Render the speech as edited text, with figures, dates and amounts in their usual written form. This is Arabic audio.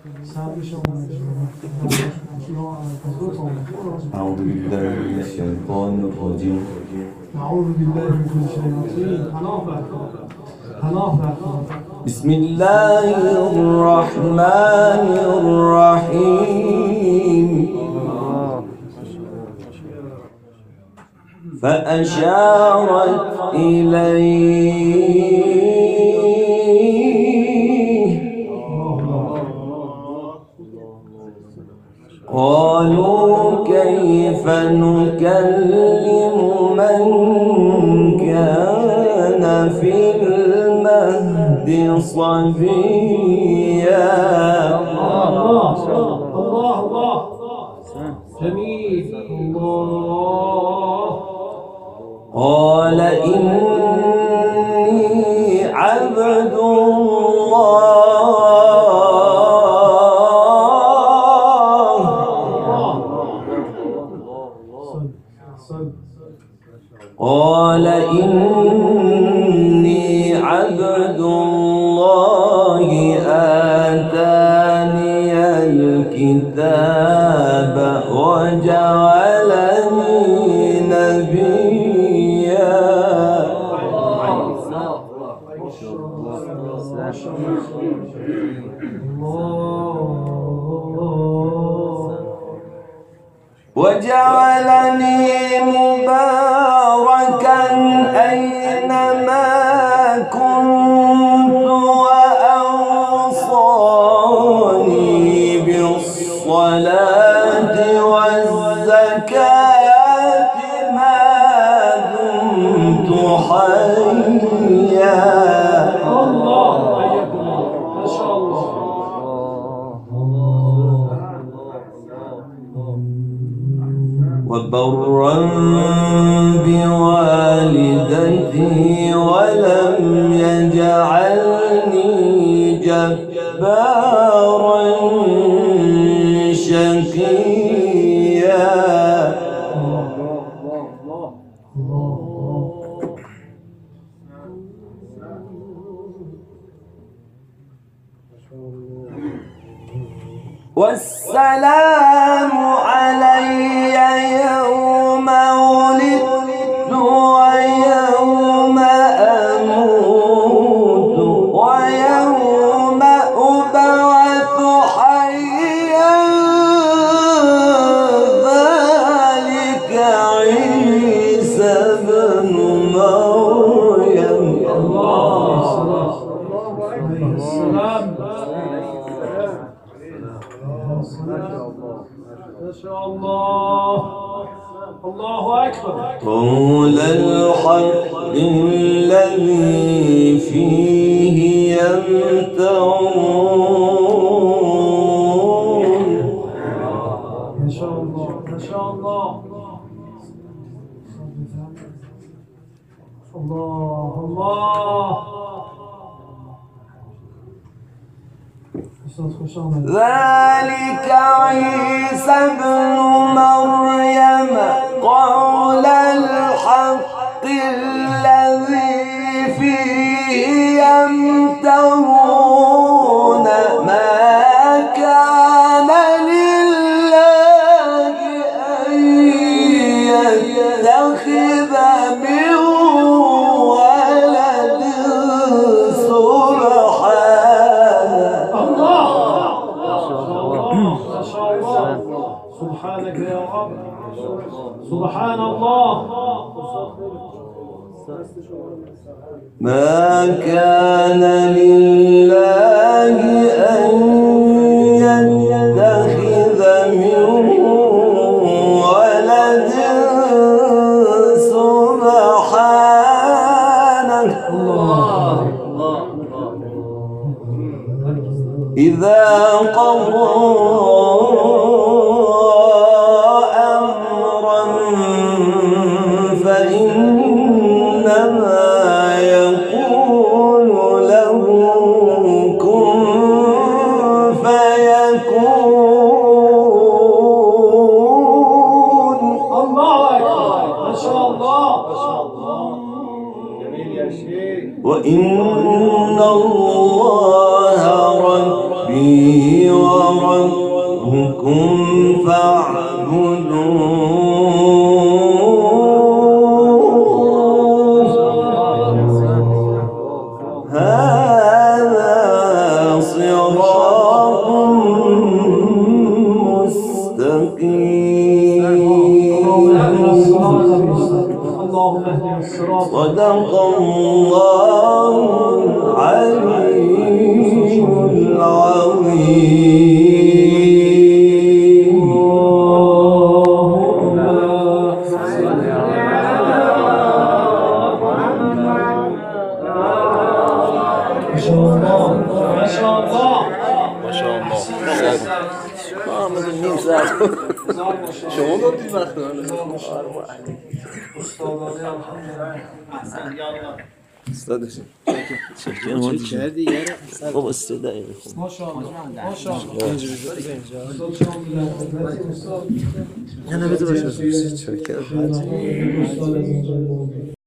أعوذ بالله من الشيطان الرجيم. أعوذ بالله من الشيطان الرجيم. بسم الله الرحمن الرحيم. فأشارت إليه قالوا كيف نكلم من كان في المهد صبيا. الله الله جميل. الله قال إني عبد الله قال إني عبد الله آتاني الكتاب وجعلني نبيا. وجعلني مباركا أينما كنت وأوصاني بالصلاة والزكاة ما دمت حيا. الله حياكم الله ما شاء الله. وبرا بوالدتي ولم يجعلني جبارا شقيا. والسلام علي يوم ولدت ويوم أموت ويوم أبعث حيا ذلك عيسى بن مريم. الله ما شاء الله. الله أكبر. قول الحق الذي فيه يمترون. ما شاء الله ما شاء الله. الله الله. ذلك عيسى بن مريم قول الحق الذي فيه يمترون. ما كان لله أن يتخذ من ولد سبحانك يا رب. سبحان الله. ما كان لله أن يتخذ من ولد سبحانه. إذا قضى أمرا فإنما يقول له كن فيكون. الله أكبر. ما شاء الله ما شاء الله. جميل يا شيخ. وإن الله ربي وربكم فاعبدوه هذا صراط مستقيم صدق الله العلي العظيم. محمد نیم ساعت شما دادید وقت استادش چه کردی یاره بابا 3 دقیقه ماشاءالله نه بده باشه چه کردی